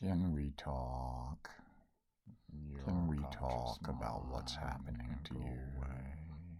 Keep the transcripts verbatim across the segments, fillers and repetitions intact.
Can we talk? Your Can we conscious talk about what's mind happening can to go you? away.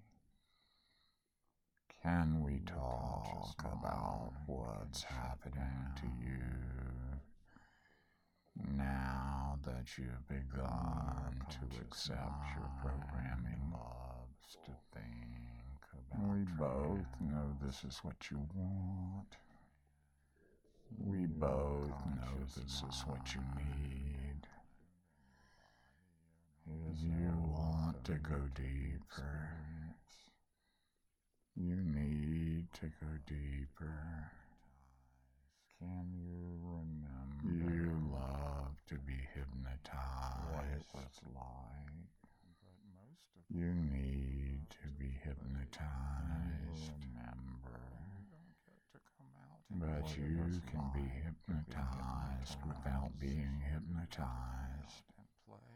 Can we Your talk conscious about mind what's can shut happening to down. you now that you've begun Your to conscious accept your mind programming? loves to think about We both know trance. this is what you want. We both know this is what you need. You want to go deeper. You need to go deeper. Can you remember You love to be what it hypnotized. was like? But most of You need to be you hypnotized. remember you don't get to come out and But what it you was can be like to hypnotized without being hypnotized. and play.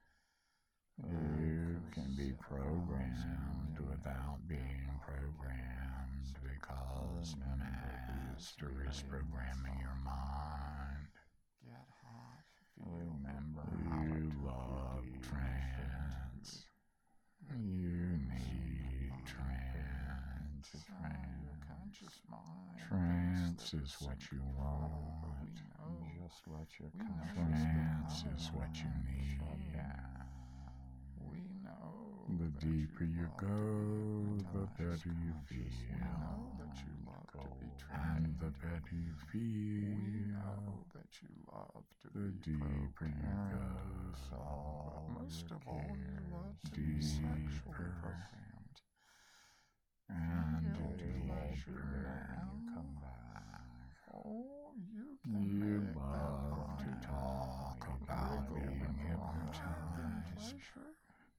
You can be programmed without being programmed because Master is programming your mind. Get hot. Remember, you love trance. You need trance. Your conscious mind. Trance is what you want. Just let your We know conscious trance is what you need. shut down. We know The that deeper you love to go, be the hypnotized. better you We feel. know that you love to be And trained. the better you We know feel, that you love to the be deeper you programmed. go. But most of all, you love to be Deeper. sexually programmed. And Feel pleasure deeper now. you come back. Oh, you can You make that love to body talk about wriggle being and hypnotized. writhe in pleasure.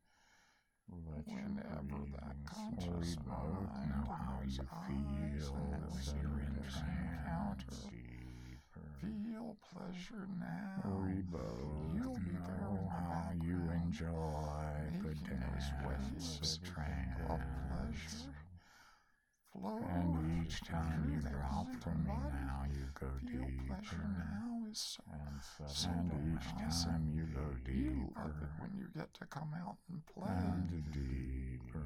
Whenever that We conscious both mind know and how those you eyes feel and when those you're in ears encounter. trance. Feel pleasure now. We both You'll be there know in the how you background, enjoy the making those dance waves of of trance. pleasure flow And each time through you the drop mind from and me body. now, you go Feel deeper. pleasure now is so, so And each arousing. time you go You love deeper it when you get to come out and play. and deeper.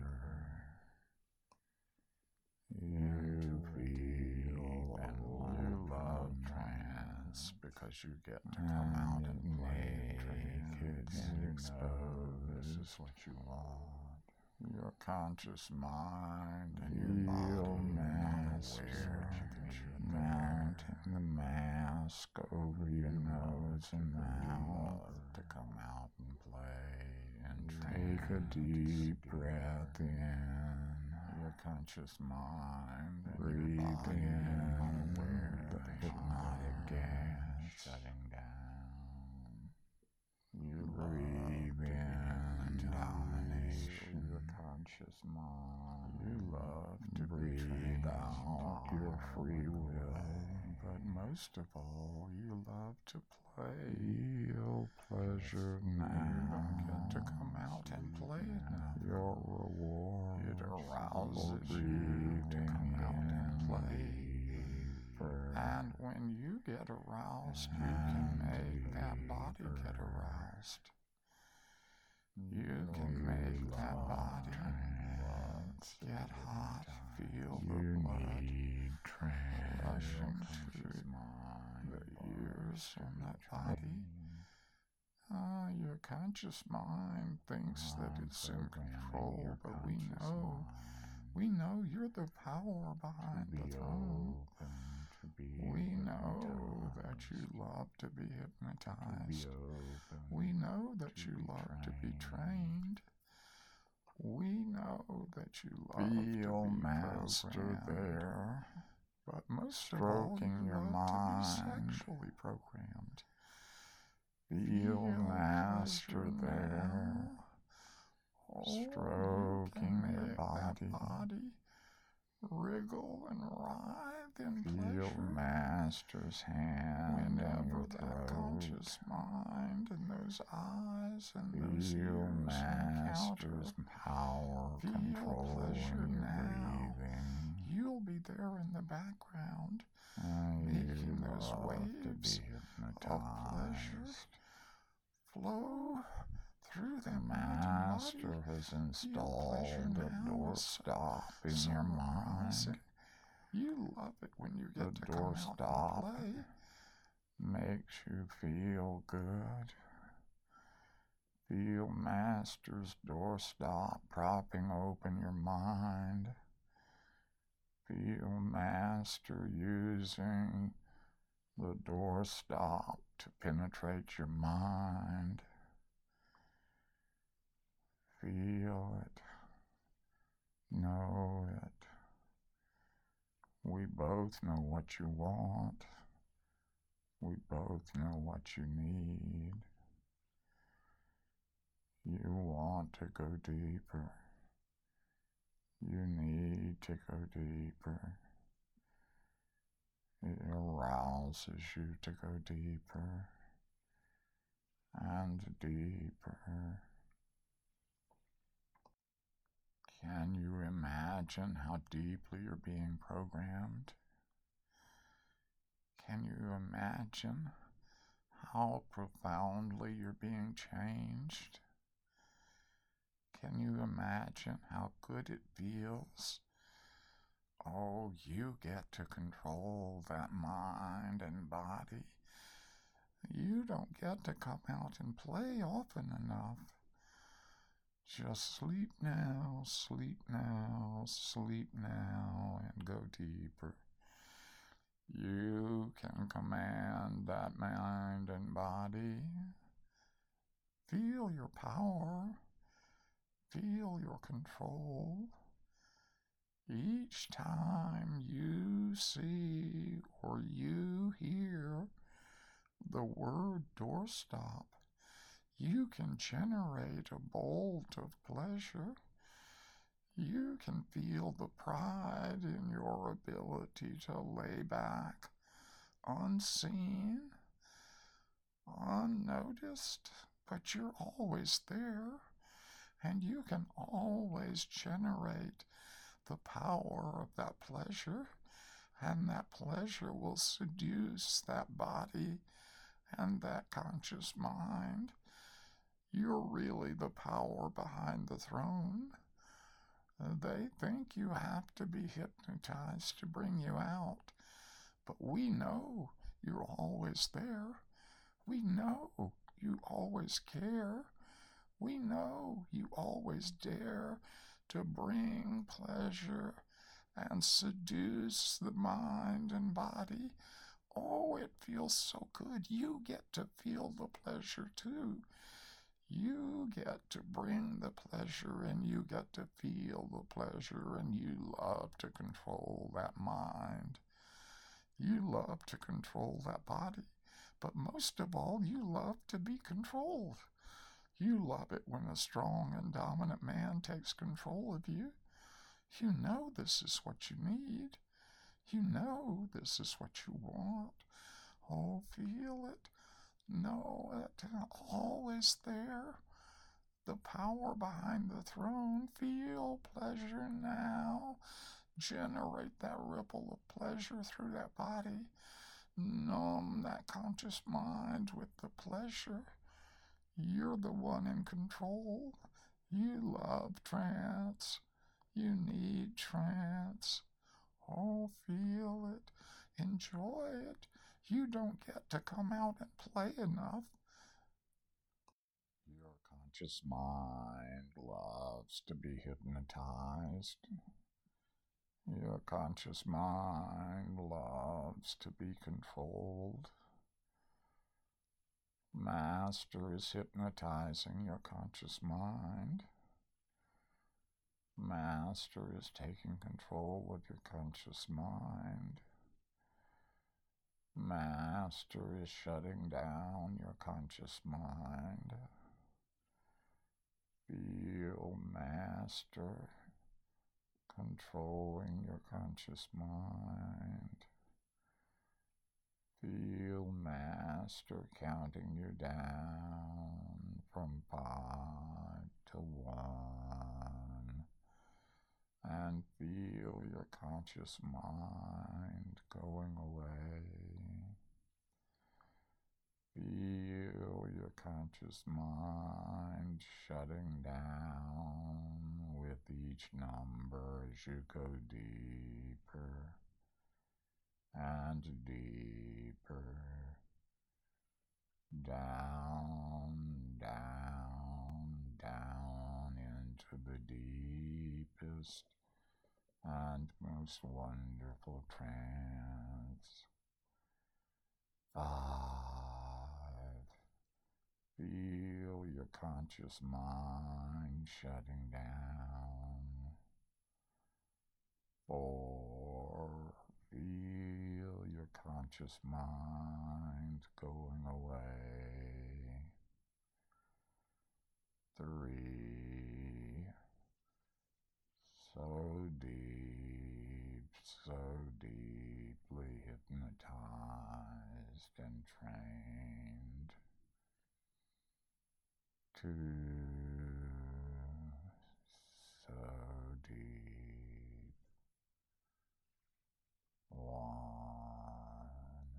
You feel and you love trance because you get to come out and play naked and exposed. This is what you want. Your conscious mind and Feel your body mask, are mounting the mask over your nose and mouth. to come out and play and Take a deep breath in. Your conscious mind and Breathe your body in unaware the of hypnotic gas. shutting down. You Breathe love in to domination. your conscious mind. You love to Breathe out your free will. But most of all, you love to play. Feel pleasure now. You don't get to come out and play now. Your reward. It arouses for you to come out and play. deeper. And when you get aroused, you can make that body get aroused. You can make that body get hot. Feel the You blood need trance. rushing through the ears from that body. Ah, your conscious mind thinks that it's in control, but we know, we know you're the power behind the throne. We know that you love to be hypnotized. We know that you love to be trained. We know that you love Feel to be master programmed. there. But most Stroking of all, you your love mind. to be sexually programmed. Feel master pleasure there. now. Oh, you Stroking can your make body. that body wriggle and writhe in Feel pleasure. master's hand in Whenever your that throat. conscious mind and those eyes and those Feel ears encounter, master's power feel control pleasure in your now. breathing. you'll be there in the background, I making those love waves to be of pleasure hypnotized. flow through The that Master body. has Feel installed pleasure a now is so, doorstop in so your arising. mind. You love it when you get The to come out doorstop and play. makes you feel good. Feel Master's doorstop propping open your mind. Feel Master using the doorstop to penetrate your mind. Feel it. Know it. We both know what you want. We both know what you need. You want to go deeper. You need to go deeper. It arouses you to go deeper and deeper. Can you imagine how deeply you're being programmed? Can you imagine how profoundly you're being changed? Can you imagine how good it feels? Oh, you get to control that mind and body. You don't get to come out and play often enough. Just sleep now, sleep now, sleep now, and go deeper. You can command that mind and body. Feel your power. Feel your control. Each time you see or you hear the word doorstop, you can generate a bolt of pleasure. You can feel the pride in your ability to lay back, unseen, unnoticed, but you're always there, and you can always generate the power of that pleasure, and that pleasure will seduce that body and that conscious mind. You're really the power behind the throne. They think you have to be hypnotized to bring you out, but we know you're always there. We know you always care. We know you always dare to bring pleasure and seduce the mind and body. Oh, it feels so good. You get to feel the pleasure too. You get to bring the pleasure and you get to feel the pleasure, and you love to control that mind. You love to control that body, but most of all, you love to be controlled. You love it when a strong and dominant man takes control of you. You know this is what you need. You know this is what you want. Oh, feel it. Know it. Always there. The power behind the throne. Feel pleasure now. Generate that ripple of pleasure through that body. Numb that conscious mind with the pleasure. You're the one in control. You love trance. You need trance. Oh, feel it. Enjoy it. You don't get to come out and play enough. Your conscious mind loves to be hypnotized. Your conscious mind loves to be controlled. Master is hypnotizing your conscious mind. Master is taking control of your conscious mind. Master is shutting down your conscious mind. Feel Master controlling your conscious mind. Feel Master counting you down from five to one. and feel your conscious mind going away. Feel your conscious mind shutting down with each number as you go deeper and deeper, down, down, down into the deepest and most wonderful trance. Five. Feel your conscious mind shutting down. Four. Feel your conscious mind going away. Three. So deep, so deeply hypnotized and trained. Two. So deep. One.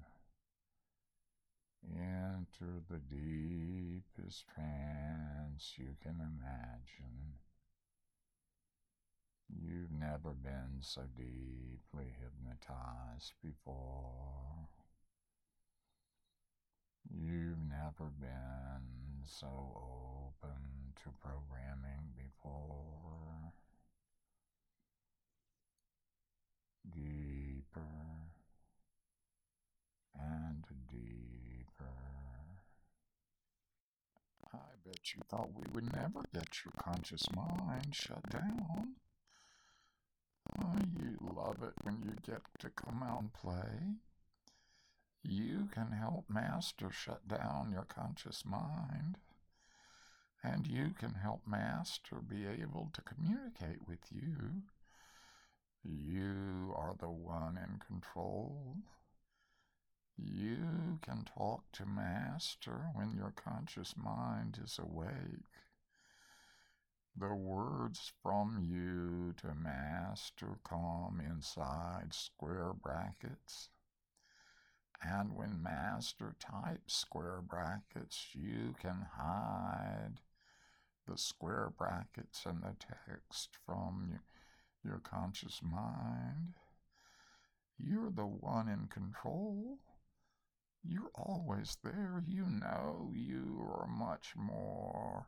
Enter the deepest trance you can imagine. You've never been so deeply hypnotized before. You've never been so open to programming before. Deeper and deeper. I bet you thought we would never get your conscious mind shut down. Oh, you love it when you get to come out and play. You can help Master shut down your conscious mind, and you can help Master be able to communicate with you. You are the one in control. You can talk to Master when your conscious mind is awake. The words from you to Master come inside square brackets. And when Master types square brackets, you can hide the square brackets and the text from your, your conscious mind. You're the one in control. You're always there. You know you are much more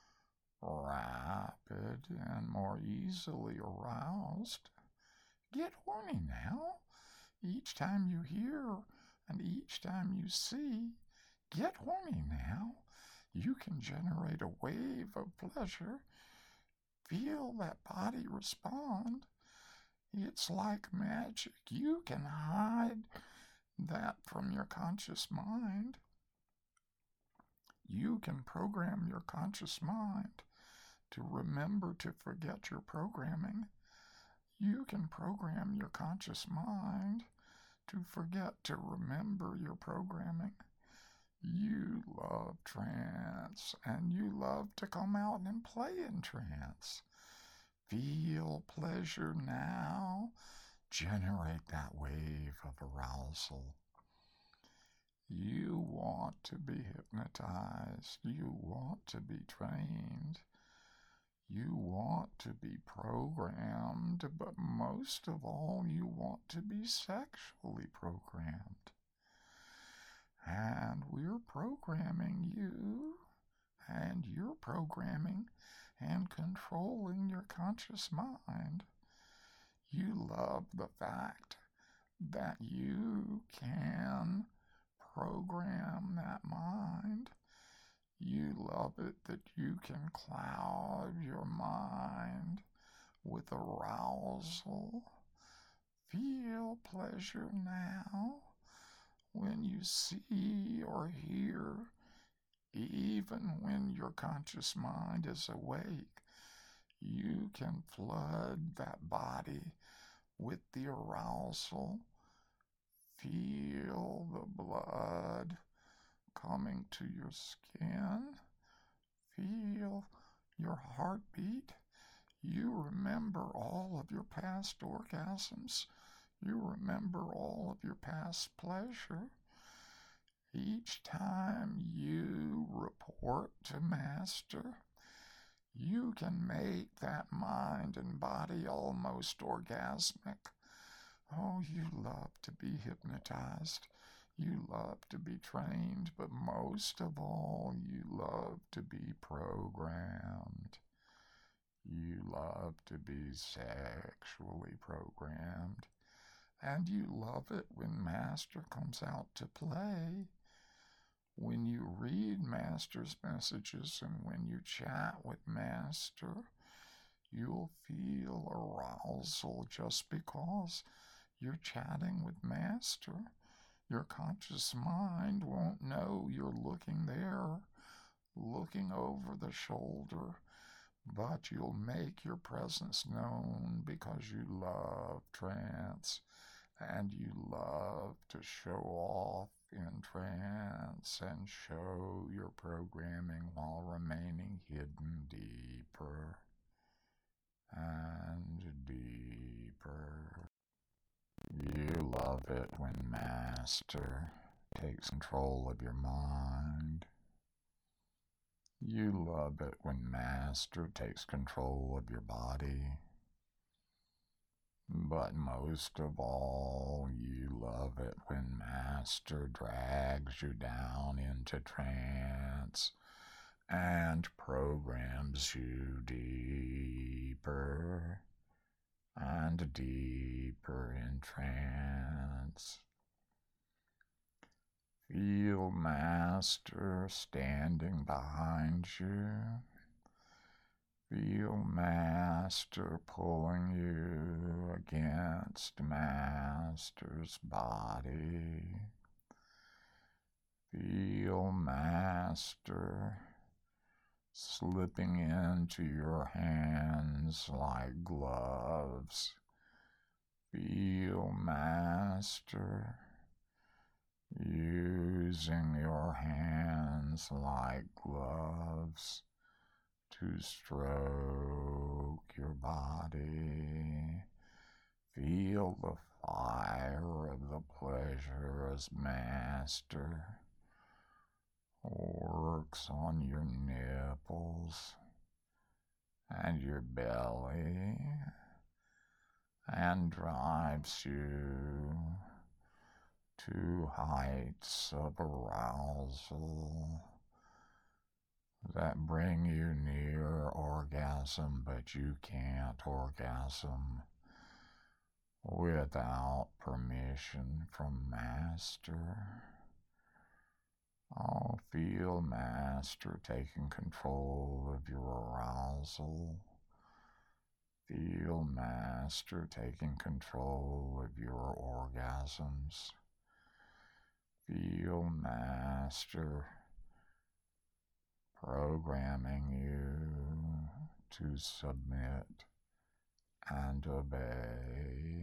rapid and more easily aroused. Get horny now. Each time you hear and each time you see, get horny now. You can generate a wave of pleasure. Feel that body respond. It's like magic. You can hide that from your conscious mind. You can program your conscious mind to remember to forget your programming. You can program your conscious mind to forget to remember your programming. You love trance, and you love to come out and play in trance. Feel pleasure now. Generate that wave of arousal. You want to be hypnotized. You want to be trained. You want to be programmed, but most of all, you want to be sexually programmed. And we're programming you, and you're programming and controlling your conscious mind. You love the fact that you can program that mind. You love it that you can cloud your mind with arousal. Feel pleasure now when you see or hear, even when your conscious mind is awake. You can flood that body with the arousal. Feel the blood coming to your skin. Feel your heartbeat. You remember all of your past orgasms. You remember all of your past pleasure. Each time you report to Master, you can make that mind and body almost orgasmic. Oh, you love to be hypnotized. You love to be trained, but most of all, you love to be programmed. You love to be sexually programmed. And you love it when Master comes out to play. When you read Master's messages and when you chat with Master, you'll feel arousal just because you're chatting with Master. Your conscious mind won't know you're looking there, looking over the shoulder, but you'll make your presence known because you love trance and you love to show off in trance and show your programming while remaining hidden deeper and deeper. You love it when Master takes control of your mind. You love it when Master takes control of your body. But most of all, you love it when Master drags you down into trance and programs you deeper and deeper in trance. Feel Master standing behind you. Feel Master pulling you against Master's body. Feel Master slipping into your hands like gloves. Feel Master using your hands like gloves to stroke your body. Feel the fire of the pleasure as Master works on your nipples and your belly and drives you to heights of arousal that bring you near orgasm, but you can't orgasm without permission from Master. Oh, feel Master taking control of your arousal. Feel Master taking control of your orgasms. Feel Master programming you to submit and obey.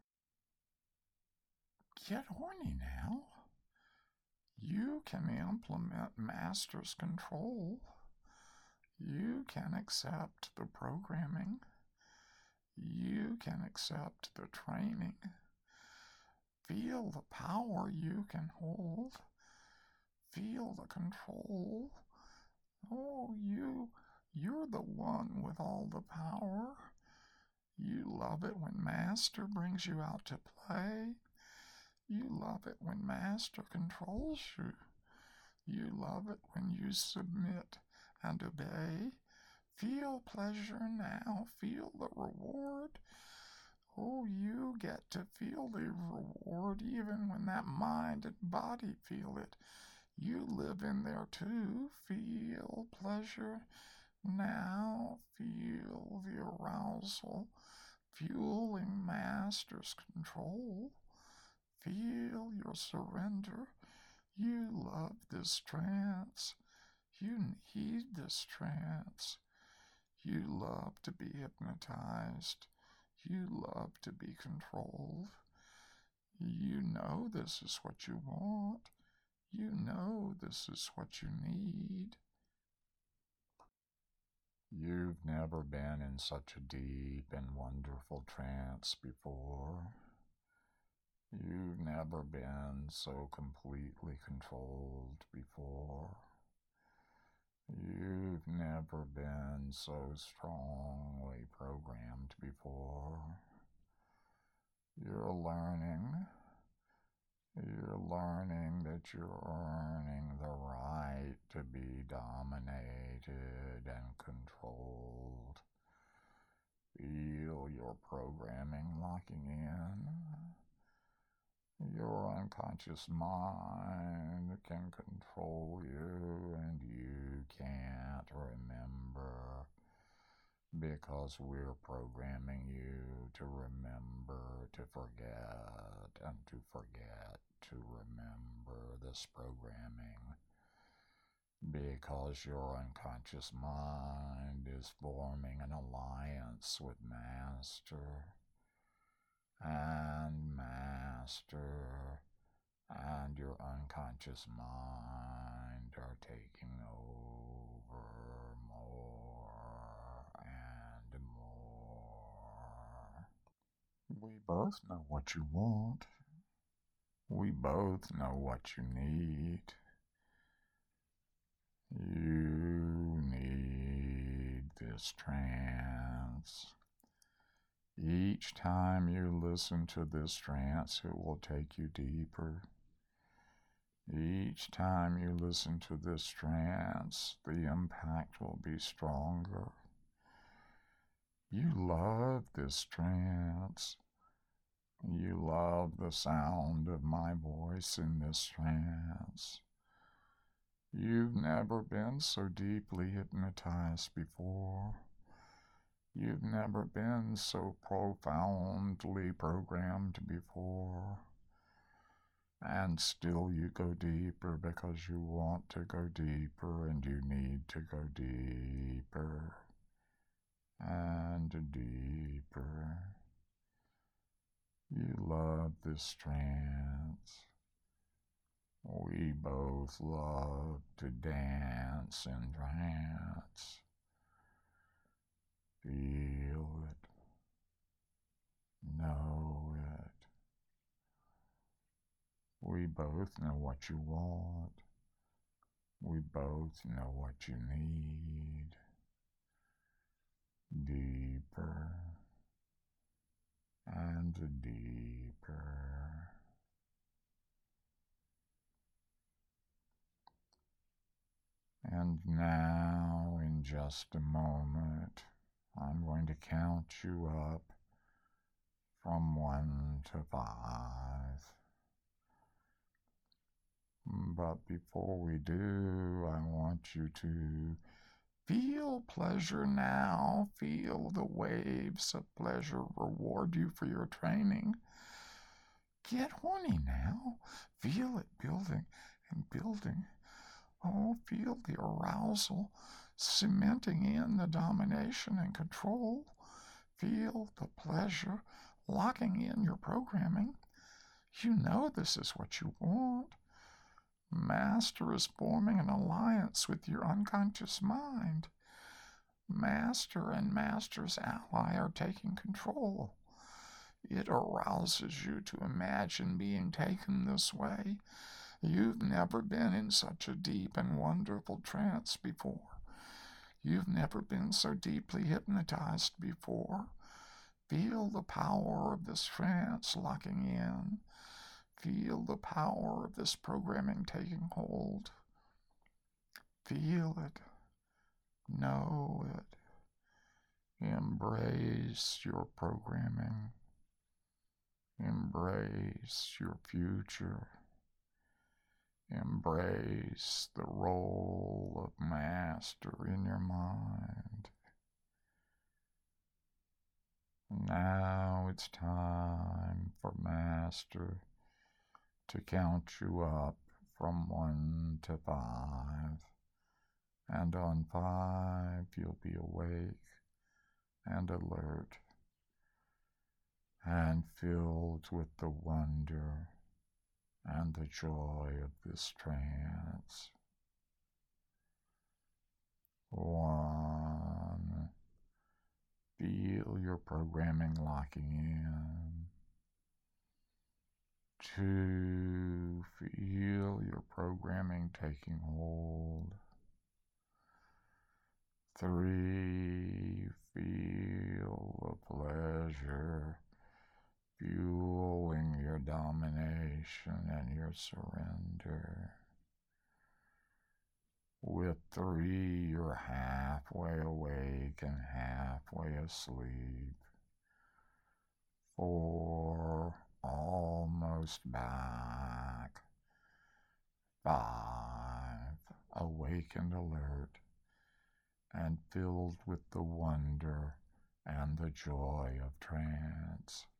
Get horny now. You can implement Master's control. You can accept the programming. You can accept the training. Feel the power you can hold. Feel the control. Oh, you, you're the one with all the power. You love it when Master brings you out to play. You love it when Master controls you. You love it when you submit and obey. Feel pleasure now. Feel the reward. Oh, you get to feel the reward even when that mind and body feel it. You live in there too. Feel pleasure now. Feel the arousal fueling Master's control. Feel your surrender. You love this trance. You need this trance. You love to be hypnotized. You love to be controlled. You know this is what you want. You know this is what you need. You've never been in such a deep and wonderful trance before. You've never been so completely controlled before. You've never been so strongly programmed before. You're learning. You're learning that you're earning the right to be dominated and controlled. Feel your programming locking in. Your unconscious mind can control you, and you can't remember because we're programming you to remember to forget and to forget to remember this programming, because your unconscious mind is forming an alliance with Master, and Master and your unconscious mind are taking over more and more. We both know what you want. We both know what you need. You need this trance. Each time you listen to this trance, it will take you deeper. Each time you listen to this trance, the impact will be stronger. You love this trance. You love the sound of my voice in this trance. You've never been so deeply hypnotized before. You've never been so profoundly programmed before. And still you go deeper because you want to go deeper, and you need to go deeper and deeper. You love this trance. We both love to dance in trance. Feel it. Know it. We both know what you want. We both know what you need. Deeper and deeper. And now, in just a moment, I'm going to count you up from one to five. But before we do, I want you to feel pleasure now. Feel the waves of pleasure reward you for your training. Get horny now. Feel it building and building. Oh, feel the arousal cementing in the domination and control. Feel the pleasure locking in your programming. You know this is what you want. Master is forming an alliance with your unconscious mind. Master and Master's ally are taking control. It arouses you to imagine being taken this way. You've never been in such a deep and wonderful trance before. You've never been so deeply hypnotized before. Feel the power of this trance locking in. Feel the power of this programming taking hold. Feel it. Know it. Embrace your programming. Embrace your future. Embrace the role of Master in your mind. Now it's time for Master to count you up from one to five. And on five, you'll be awake and alert and filled with the wonder and the joy of this trance. One, your programming locking in. Two, feel your programming taking hold. Three, feel the pleasure fueling your domination and your surrender. With three, you're halfway awake and halfway asleep. Four, almost back. Five, awake and alert and filled with the wonder and the joy of trance.